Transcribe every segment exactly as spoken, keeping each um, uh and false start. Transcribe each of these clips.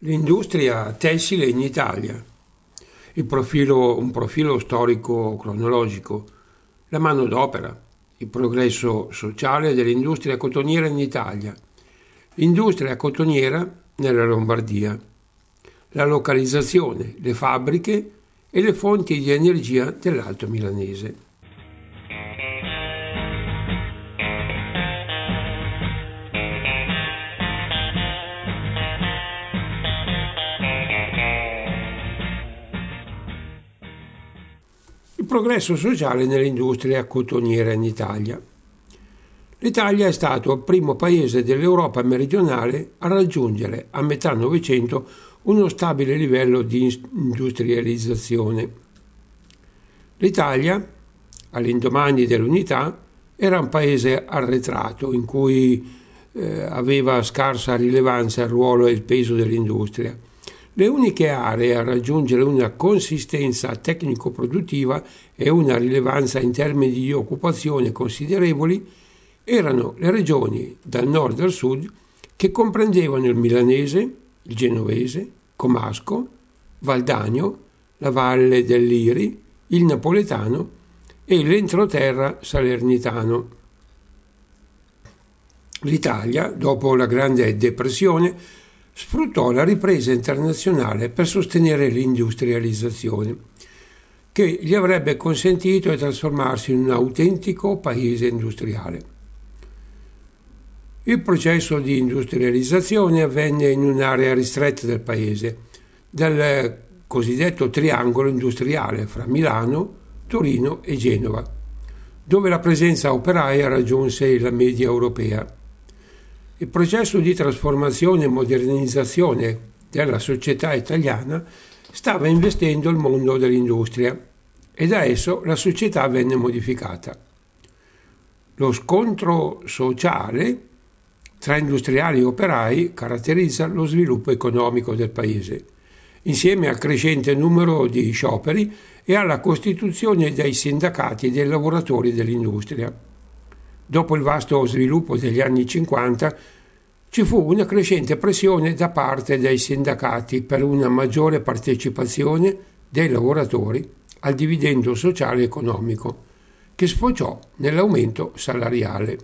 L'industria tessile in Italia, il profilo, un profilo storico-cronologico, la manodopera, il progresso sociale dell'industria cotoniera in Italia, l'industria cotoniera nella Lombardia, la localizzazione, le fabbriche e le fonti di energia dell'Alto Milanese. Il progresso sociale nell'industria cotoniera in Italia. L'Italia è stato il primo paese dell'Europa meridionale a raggiungere a metà Novecento uno stabile livello di industrializzazione. L'Italia, all'indomani dell'unità, era un paese arretrato in cui eh, aveva scarsa rilevanza il ruolo e il peso dell'industria. Le uniche aree a raggiungere una consistenza tecnico-produttiva e una rilevanza in termini di occupazione considerevoli erano le regioni dal nord al sud che comprendevano il milanese, il genovese, comasco, Valdagno, la valle del Liri, il napoletano e l'entroterra salernitano. L'Italia, dopo la Grande Depressione, sfruttò la ripresa internazionale per sostenere l'industrializzazione, che gli avrebbe consentito di trasformarsi in un autentico paese industriale. Il processo di industrializzazione avvenne in un'area ristretta del paese, del cosiddetto triangolo industriale fra Milano, Torino e Genova, dove la presenza operaia raggiunse la media europea. Il processo di trasformazione e modernizzazione della società italiana stava investendo il mondo dell'industria e da esso la società venne modificata. Lo scontro sociale tra industriali e operai caratterizza lo sviluppo economico del paese, insieme al crescente numero di scioperi e alla costituzione dei sindacati dei lavoratori dell'industria. Dopo il vasto sviluppo degli anni cinquanta ci fu una crescente pressione da parte dei sindacati per una maggiore partecipazione dei lavoratori al dividendo sociale e economico, che sfociò nell'aumento salariale.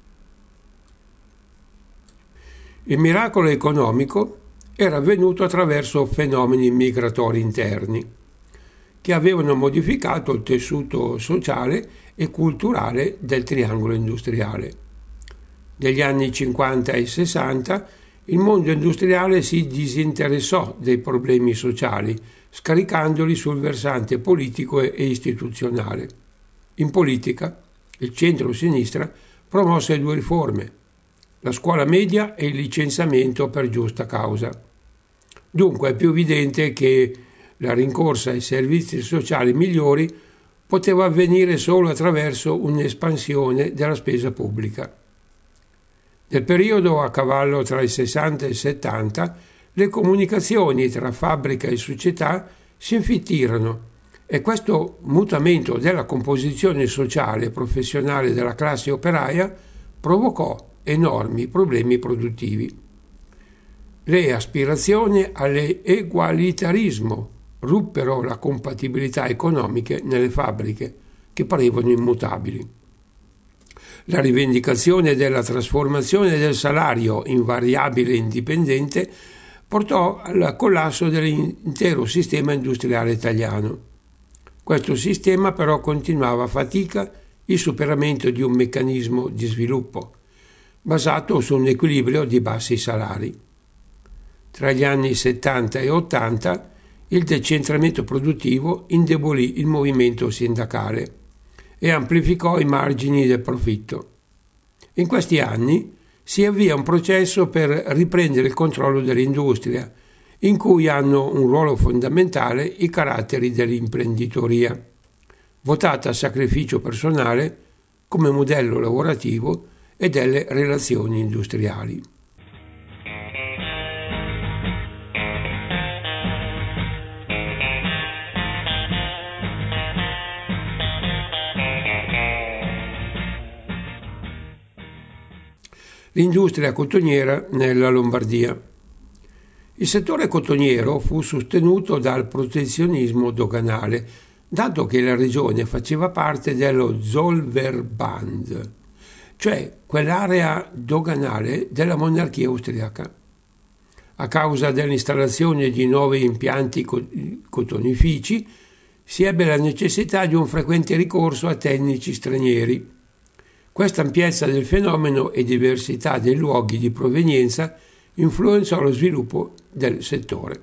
Il miracolo economico era avvenuto attraverso fenomeni migratori interni, che avevano modificato il tessuto sociale e culturale del triangolo industriale. Negli anni cinquanta e sessanta il mondo industriale si disinteressò dei problemi sociali, scaricandoli sul versante politico e istituzionale. In politica, il centro-sinistra promosse due riforme: la scuola media e il licenziamento per giusta causa. Dunque è più evidente che la rincorsa ai servizi sociali migliori poteva avvenire solo attraverso un'espansione della spesa pubblica. Nel periodo a cavallo tra i sessanta e i settanta, le comunicazioni tra fabbrica e società si infittirono e questo mutamento della composizione sociale e professionale della classe operaia provocò enormi problemi produttivi. Le aspirazioni all'egualitarismo ruppero la compatibilità economiche nelle fabbriche, che parevano immutabili. La rivendicazione della trasformazione del salario in variabile indipendente portò al collasso dell'intero sistema industriale italiano. Questo sistema però continuava a fatica il superamento di un meccanismo di sviluppo basato su un equilibrio di bassi salari. Tra gli anni settanta e ottanta il decentramento produttivo indebolì il movimento sindacale e amplificò i margini del profitto. In questi anni si avvia un processo per riprendere il controllo dell'industria, in cui hanno un ruolo fondamentale i caratteri dell'imprenditoria, votata a sacrificio personale come modello lavorativo e delle relazioni industriali. L'industria cotoniera nella Lombardia. Il settore cotoniero fu sostenuto dal protezionismo doganale, dato che la regione faceva parte dello Zollverband, cioè quell'area doganale della monarchia austriaca. A causa dell'installazione di nuovi impianti cotonifici, si ebbe la necessità di un frequente ricorso a tecnici stranieri. Questa ampiezza del fenomeno e diversità dei luoghi di provenienza influenzò lo sviluppo del settore.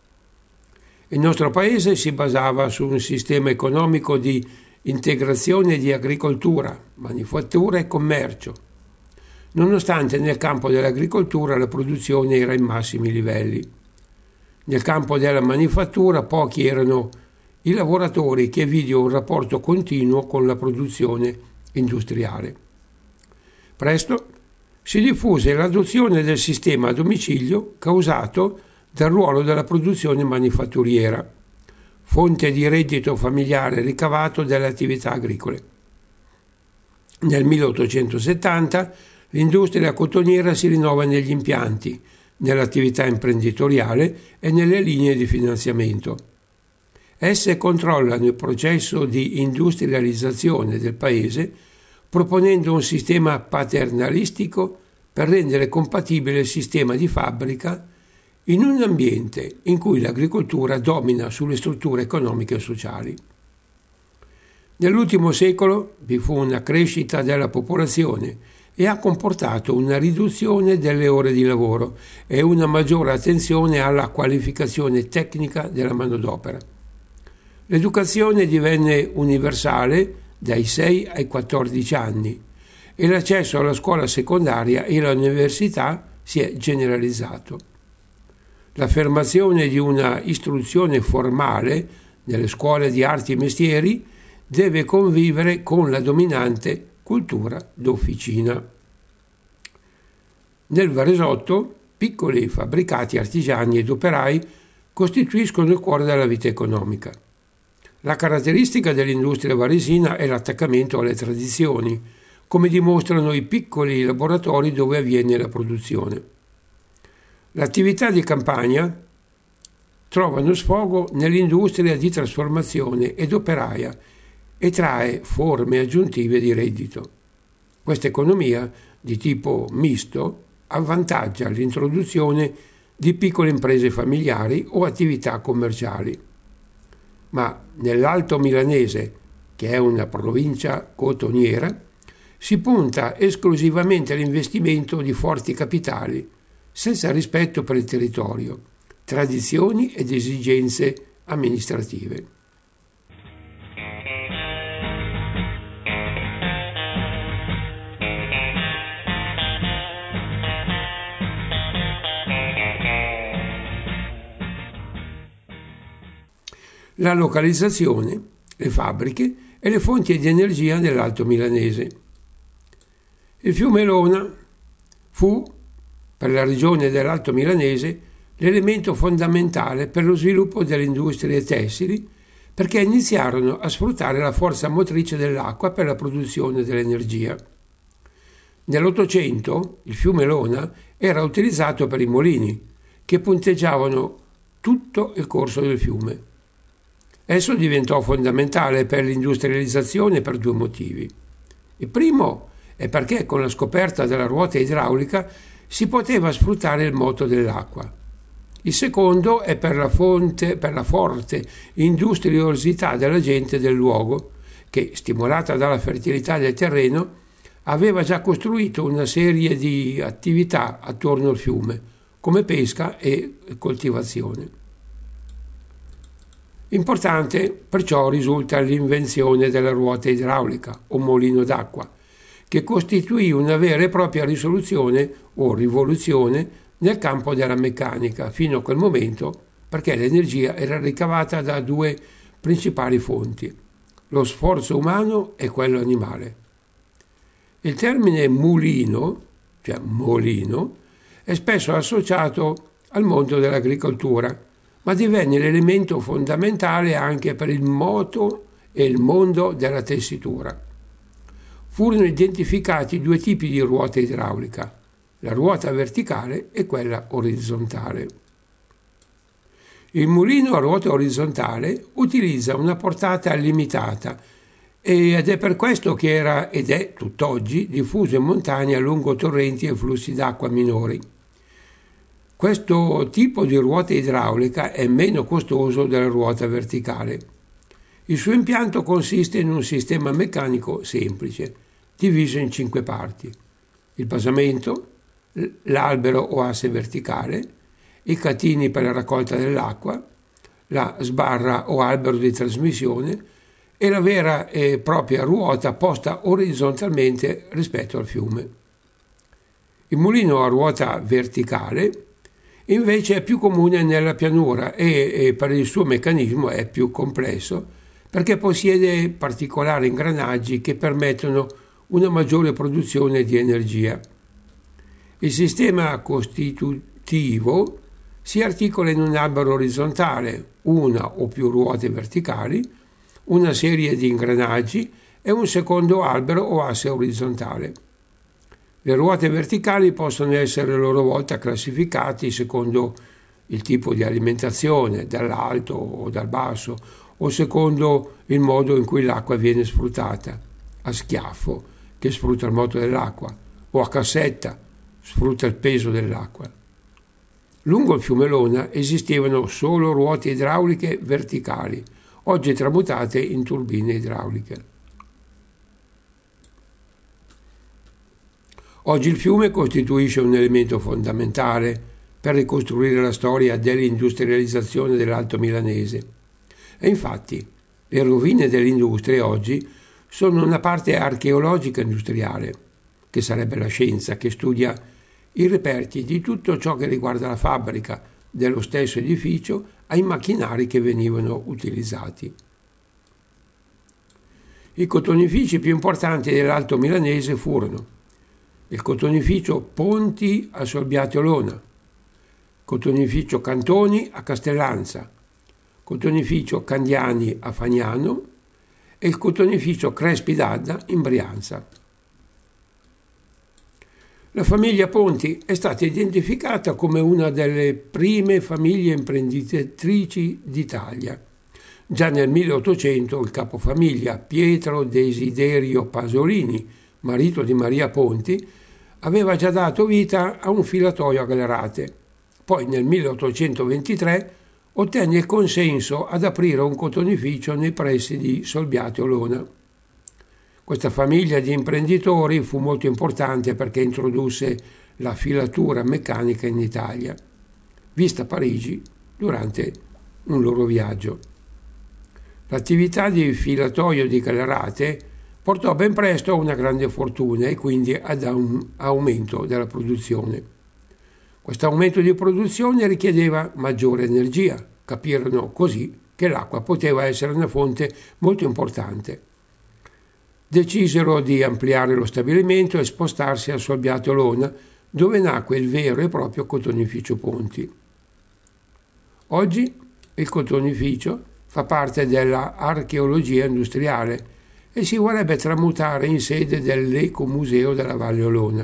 Il nostro paese si basava su un sistema economico di integrazione di agricoltura, manifattura e commercio, nonostante nel campo dell'agricoltura la produzione era ai massimi livelli. Nel campo della manifattura pochi erano i lavoratori che videro un rapporto continuo con la produzione industriale. Presto si diffuse l'adozione del sistema a domicilio causato dal ruolo della produzione manifatturiera, fonte di reddito familiare ricavato dalle attività agricole. Nel milleottocentosettanta l'industria cotoniera si rinnova negli impianti, nell'attività imprenditoriale e nelle linee di finanziamento. Esse controllano il processo di industrializzazione del paese, proponendo un sistema paternalistico per rendere compatibile il sistema di fabbrica in un ambiente in cui l'agricoltura domina sulle strutture economiche e sociali. Nell'ultimo secolo vi fu una crescita della popolazione e ha comportato una riduzione delle ore di lavoro e una maggiore attenzione alla qualificazione tecnica della manodopera. L'educazione divenne universale dai sei ai quattordici anni e l'accesso alla scuola secondaria e all'università si è generalizzato. L'affermazione di una istruzione formale nelle scuole di arti e mestieri deve convivere con la dominante cultura d'officina. Nel Varesotto, piccoli fabbricati artigiani ed operai costituiscono il cuore della vita economica. La caratteristica dell'industria varesina è l'attaccamento alle tradizioni, come dimostrano i piccoli laboratori dove avviene la produzione. L'attività di campagna trova sfogo nell'industria di trasformazione ed operaia e trae forme aggiuntive di reddito. Questa economia, di tipo misto, avvantaggia l'introduzione di piccole imprese familiari o attività commerciali. Ma nell'Alto Milanese, che è una provincia cotoniera, si punta esclusivamente all'investimento di forti capitali, senza rispetto per il territorio, tradizioni ed esigenze amministrative. La localizzazione, le fabbriche e le fonti di energia nell'Alto Milanese. Il fiume Lona fu, per la regione dell'Alto Milanese, l'elemento fondamentale per lo sviluppo delle industrie tessili, perché iniziarono a sfruttare la forza motrice dell'acqua per la produzione dell'energia. Nell'Ottocento il fiume Lona era utilizzato per i mulini, che punteggiavano tutto il corso del fiume. Esso diventò fondamentale per l'industrializzazione per due motivi. Il primo è perché con la scoperta della ruota idraulica si poteva sfruttare il moto dell'acqua. Il secondo è per la, fonte, per la forte industriosità della gente del luogo, che, stimolata dalla fertilità del terreno, aveva già costruito una serie di attività attorno al fiume, come pesca e coltivazione. Importante perciò risulta l'invenzione della ruota idraulica o molino d'acqua, che costituì una vera e propria risoluzione o rivoluzione nel campo della meccanica fino a quel momento, perché l'energia era ricavata da due principali fonti, lo sforzo umano e quello animale. Il termine mulino, cioè molino, è spesso associato al mondo dell'agricoltura, ma divenne l'elemento fondamentale anche per il moto e il mondo della tessitura. Furono identificati due tipi di ruota idraulica, la ruota verticale e quella orizzontale. Il mulino a ruota orizzontale utilizza una portata limitata ed è per questo che era ed è tutt'oggi diffuso in montagna lungo torrenti e flussi d'acqua minori. Questo tipo di ruota idraulica è meno costoso della ruota verticale. Il suo impianto consiste in un sistema meccanico semplice, diviso in cinque parti: il basamento, l'albero o asse verticale, i catini per la raccolta dell'acqua, la sbarra o albero di trasmissione e la vera e propria ruota posta orizzontalmente rispetto al fiume. Il mulino a ruota verticale invece è più comune nella pianura e, e per il suo meccanismo è più complesso perché possiede particolari ingranaggi che permettono una maggiore produzione di energia. Il sistema costitutivo si articola in un albero orizzontale, una o più ruote verticali, una serie di ingranaggi e un secondo albero o asse orizzontale. Le ruote verticali possono essere a loro volta classificate secondo il tipo di alimentazione, dall'alto o dal basso, o secondo il modo in cui l'acqua viene sfruttata: a schiaffo, che sfrutta il moto dell'acqua, o a cassetta, sfrutta il peso dell'acqua. Lungo il fiume Lona esistevano solo ruote idrauliche verticali, oggi tramutate in turbine idrauliche. Oggi il fiume costituisce un elemento fondamentale per ricostruire la storia dell'industrializzazione dell'Alto Milanese. E infatti le rovine delle industrie oggi sono una parte archeologica industriale, che sarebbe la scienza che studia i reperti di tutto ciò che riguarda la fabbrica dello stesso edificio ai macchinari che venivano utilizzati. I cotonifici più importanti dell'Alto Milanese furono il cotonificio Ponti a Solbiate Olona, cotonificio Cantoni a Castellanza, cotonificio Candiani a Fagnano e il cotonificio Crespi d'Adda in Brianza. La famiglia Ponti è stata identificata come una delle prime famiglie imprenditrici d'Italia. Già nel milleottocento il capofamiglia Pietro Desiderio Pasolini, marito di Maria Ponti, aveva già dato vita a un filatoio a gallerate. Poi nel milleottocentoventitré ottenne il consenso ad aprire un cotonificio nei pressi di Solbiate Olona. Questa famiglia di imprenditori fu molto importante perché introdusse la filatura meccanica in Italia, vista Parigi durante un loro viaggio. L'attività di filatoio di gallerate portò ben presto a una grande fortuna e quindi ad un aumento della produzione. Questo aumento di produzione richiedeva maggiore energia. Capirono così che l'acqua poteva essere una fonte molto importante. Decisero di ampliare lo stabilimento e spostarsi a Solbiate Olona, dove nacque il vero e proprio cotonificio Ponti. Oggi il cotonificio fa parte della archeologia industriale e si vorrebbe tramutare in sede dell'Ecomuseo della Valle Olona.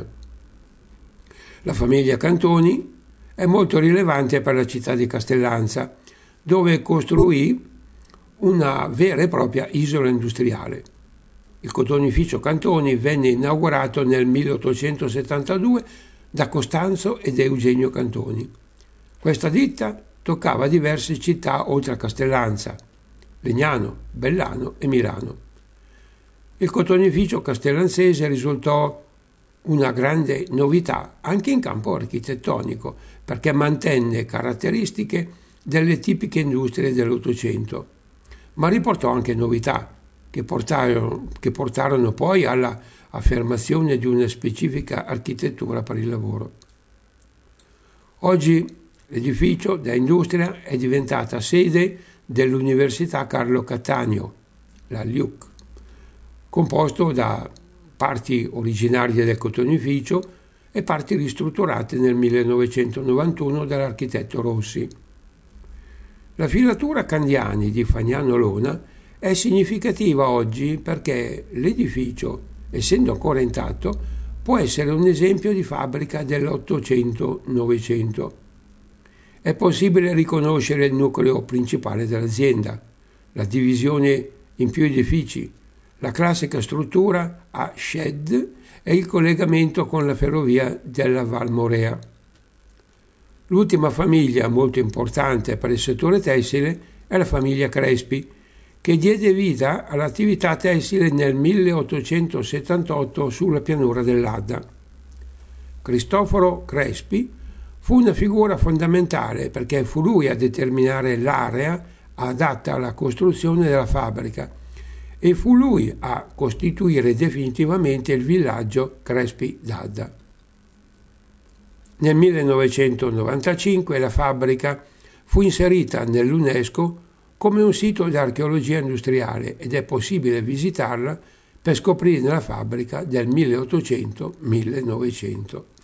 La famiglia Cantoni è molto rilevante per la città di Castellanza, dove costruì una vera e propria isola industriale. Il cotonificio Cantoni venne inaugurato nel milleottocentosettantadue da Costanzo ed Eugenio Cantoni. Questa ditta toccava diverse città oltre a Castellanza: Legnano, Bellano e Milano. Il cotonificio castellanzese risultò una grande novità anche in campo architettonico, perché mantenne caratteristiche delle tipiche industrie dell'Ottocento, ma riportò anche novità che portarono, che portarono poi alla affermazione di una specifica architettura per il lavoro. Oggi l'edificio da industria è diventata sede dell'Università Carlo Cattaneo, la L U C, composto da parti originarie del cotonificio e parti ristrutturate nel millenovecentonovantuno dall'architetto Rossi. La filatura Candiani di Fagnano Lona è significativa oggi perché l'edificio, essendo ancora intatto, può essere un esempio di fabbrica dell'Ottocento-Novecento. è possibile riconoscere il nucleo principale dell'azienda, la divisione in più edifici, la classica struttura a shed e il collegamento con la ferrovia della Val Morea. L'ultima famiglia molto importante per il settore tessile è la famiglia Crespi, che diede vita all'attività tessile nel milleottocentosettantotto sulla pianura dell'Adda. Cristoforo Crespi fu una figura fondamentale perché fu lui a determinare l'area adatta alla costruzione della fabbrica e fu lui a costituire definitivamente il villaggio Crespi d'Adda. Nel millenovecentonovantacinque la fabbrica fu inserita nell'UNESCO come un sito di archeologia industriale ed è possibile visitarla per scoprire la fabbrica del milleottocento millenovecento.